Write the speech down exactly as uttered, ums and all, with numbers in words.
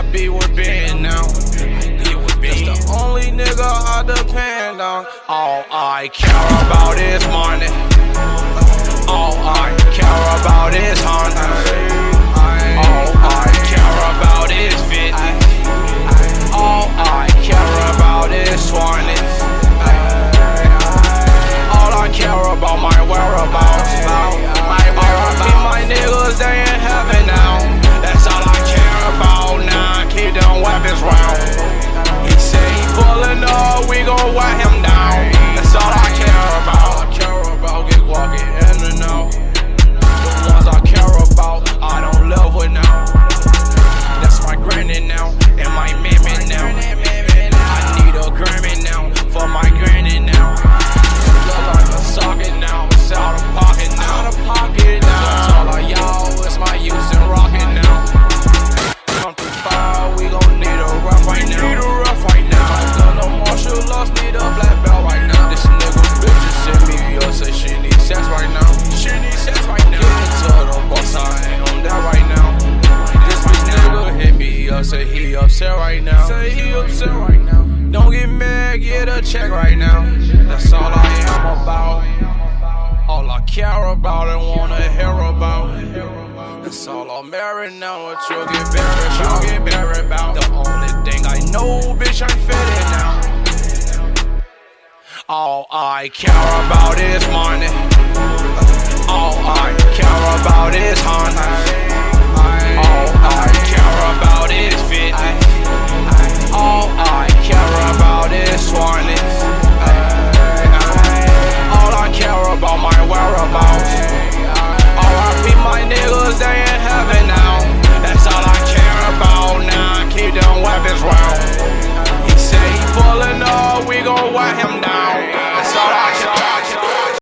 I be with Ben now. That's the only nigga I depend on. All I care about is money. All I care about is honey. All I care about is fit. All I care about is swanny. All I care about my whereabouts. R I P my niggas, they in heaven now. That's all I care about now. Keep them weapons round. He say he pulling up, we gon' whack him down. That's all I care about. I care about get walking in and out. The ones I care about, I don't live with now. That's my granny now, and my mammy now. I need a Grammy now, for my granny now. Look like a socket now, it's out of pocket now. Out of pocket now. Tell all y'all, it's my use and rocket now. Come through fire, we gon' need a rough right now. Need a rough right now. Got no martial laws, need a black belt right now. This nigga bitch just sent me up, say she need sex right now. She need sex right now. Get into the boss, I ain't on that right now. This bitch nigga hit me up, say he upset right now. Say he upset right now. Don't get mad, get a check right now. That's all I am about. All I care about and wanna hear about. That's all I'm married now. What you get buried about? You get buried about. The only thing I know, bitch, I'm fitted now. All I care about is money. All I care about is honey. All I care about is fit. All I care about is swanny. All I care about my whereabouts. R I P my niggas, they in heaven.